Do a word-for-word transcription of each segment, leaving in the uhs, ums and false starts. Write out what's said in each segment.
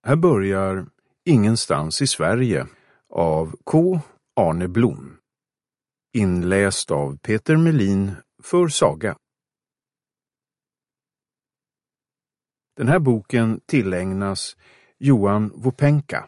Här börjar Ingenstans i Sverige av K. Arne Blom. Inläst av Peter Melin för Saga. Den här boken tillägnas Johan Wopenka.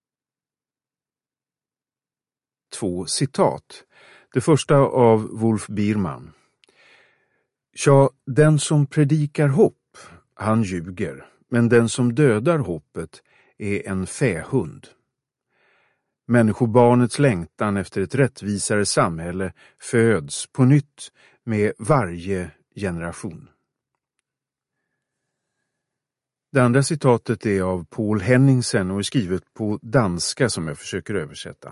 Två citat. Det första av Wolf Biermann. Ja, den som predikar hopp, han ljuger, men den som dödar hoppet är en fähund. Människobarnets längtan efter ett rättvisare samhälle föds på nytt med varje generation. Det andra citatet är av Paul Henningsen och är skrivet på danska som jag försöker översätta.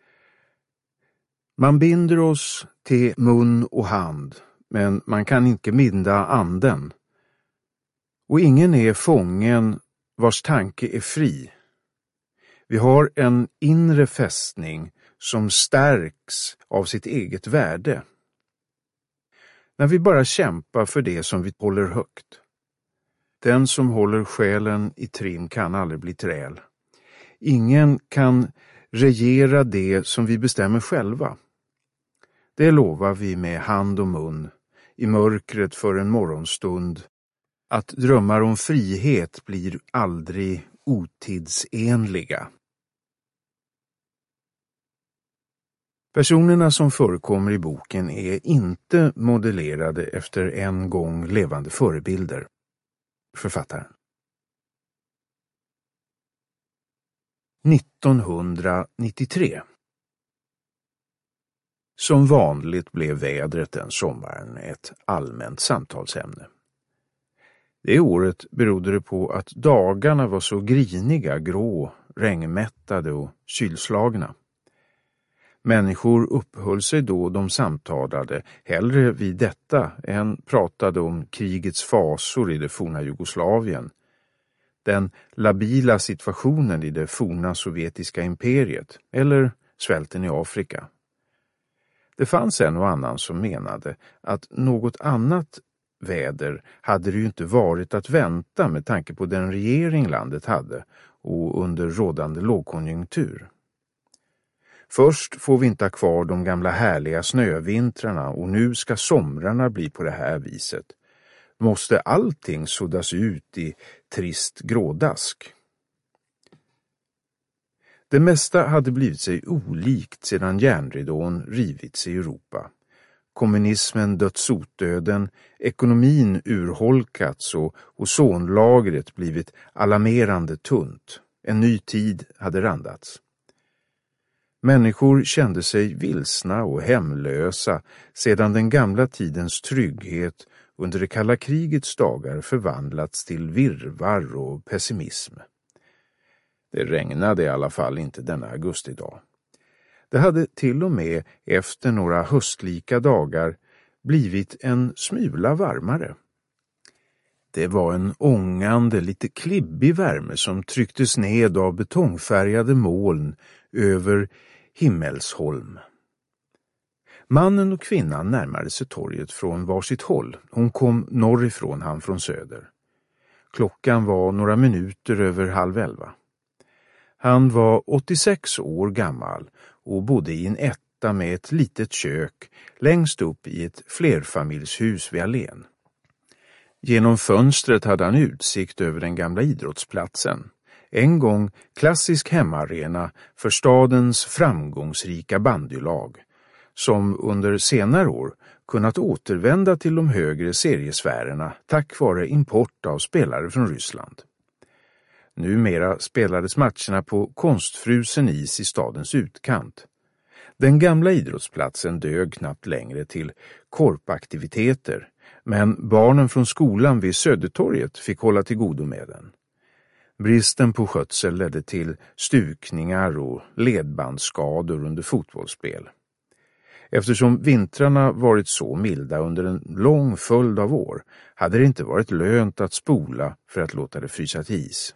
Man binder oss till mun och hand, men man kan inte binda anden. Och ingen är fången vars tanke är fri. Vi har en inre fästning som stärks av sitt eget värde. När vi bara kämpar för det som vi håller högt. Den som håller själen i trim kan aldrig bli träl. Ingen kan regera det som vi bestämmer själva. Det lovar vi med hand och mun, i mörkret för en morgonstund, att drömmar om frihet blir aldrig otidsenliga. Personerna som förekommer i boken är inte modellerade efter en gång levande förebilder. Författaren. nittonhundranittiotre. Som vanligt blev vädret den sommaren ett allmänt samtalsämne. Det året berodde det på att dagarna var så griniga, grå, regnmättade och kylslagna. Människor uppehöll sig då de samtalade hellre vid detta än pratade om krigets fasor i det forna Jugoslavien, den labila situationen i det forna sovjetiska imperiet eller svälten i Afrika. Det fanns en och annan som menade att något annat väder hade det ju inte varit att vänta med tanke på den regering landet hade och under rådande lågkonjunktur. Först får vi inte ha kvar de gamla härliga snövintrarna och nu ska somrarna bli på det här viset. Måste allting suddas ut i trist grådask? Det mesta hade blivit sig olikt sedan järnridån rivits i Europa. Kommunismen dött sotdöden, ekonomin urholkats och ozonlagret blivit alarmerande tunt. En ny tid hade randats. Människor kände sig vilsna och hemlösa sedan den gamla tidens trygghet under det kalla krigets dagar förvandlats till virrvarr och pessimism. Det regnade i alla fall inte denna augustidag. Det hade till och med efter några höstlika dagar blivit en smula varmare. Det var en ångande, lite klibbig värme som trycktes ned av betongfärgade moln över Himmelsholm. Mannen och kvinnan närmade sig torget från varsitt håll. Hon kom norrifrån, han från söder. Klockan var några minuter över halv elva. Han var åttiosex år gammal och bodde i en etta med ett litet kök längst upp i ett flerfamiljshus vid allén. Genom fönstret hade han utsikt över den gamla idrottsplatsen. En gång klassisk hemmaarena för stadens framgångsrika bandylag, som under senare år kunnat återvända till de högre seriesfärerna tack vare import av spelare från Ryssland. Numera spelades matcherna på konstfrusen is i stadens utkant. Den gamla idrottsplatsen dög knappt längre till korpaktiviteter, men barnen från skolan vid Södertorget fick hålla till godo med den. Bristen på skötsel ledde till stukningar och ledbandsskador under fotbollsspel. Eftersom vintrarna varit så milda under en lång följd av år hade det inte varit lönt att spola för att låta det frysa till is.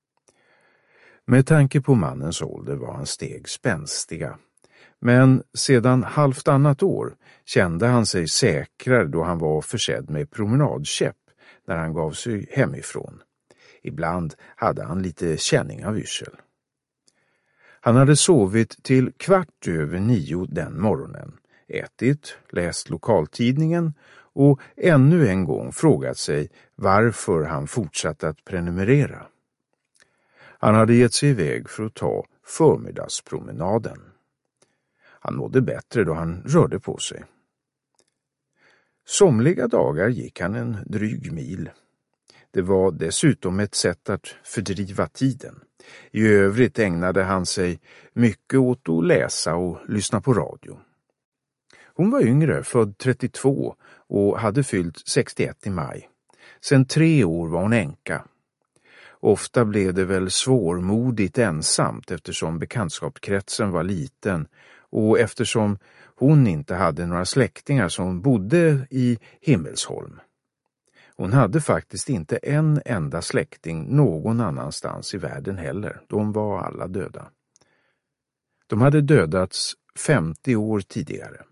Med tanke på mannens ålder var han steg spänstiga. Men sedan halvt annat år kände han sig säkrare då han var försedd med promenadkäpp när han gav sig hemifrån. Ibland hade han lite känning av yrsel. Han hade sovit till kvart över nio den morgonen, ätit, läst lokaltidningen och ännu en gång frågat sig varför han fortsatte att prenumerera. Han hade gett sig iväg för att ta förmiddagspromenaden. Han mådde bättre då han rörde på sig. Somliga dagar gick han en dryg mil. Det var dessutom ett sätt att fördriva tiden. I övrigt ägnade han sig mycket åt att läsa och lyssna på radio. Hon var yngre, född trettiotvå och hade fyllt sextioett i maj. Sedan tre år var hon änka. Ofta blev det väl svårmodigt ensamt eftersom bekantskapskretsen var liten och eftersom hon inte hade några släktingar som bodde i Himmelsholm. Hon hade faktiskt inte en enda släkting någon annanstans i världen heller. De var alla döda. De hade dödats femtio år tidigare.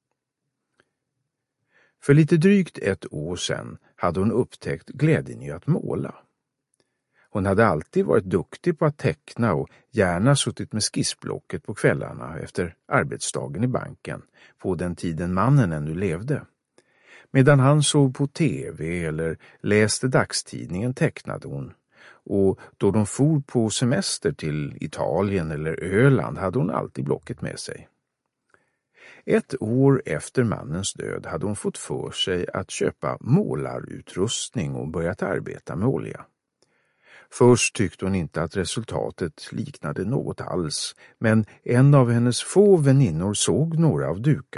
För lite drygt ett år sedan hade hon upptäckt glädjen i att måla. Hon hade alltid varit duktig på att teckna och gärna suttit med skissblocket på kvällarna efter arbetsdagen i banken, på den tiden mannen ännu levde. Medan han såg på tv eller läste dagstidningen tecknade hon, och då de for på semester till Italien eller Öland hade hon alltid blocket med sig. Ett år efter mannens död hade hon fått för sig att köpa målarutrustning och börjat arbeta med olja. Först tyckte hon inte att resultatet liknade något alls, men en av hennes få väninnor såg några av dukarna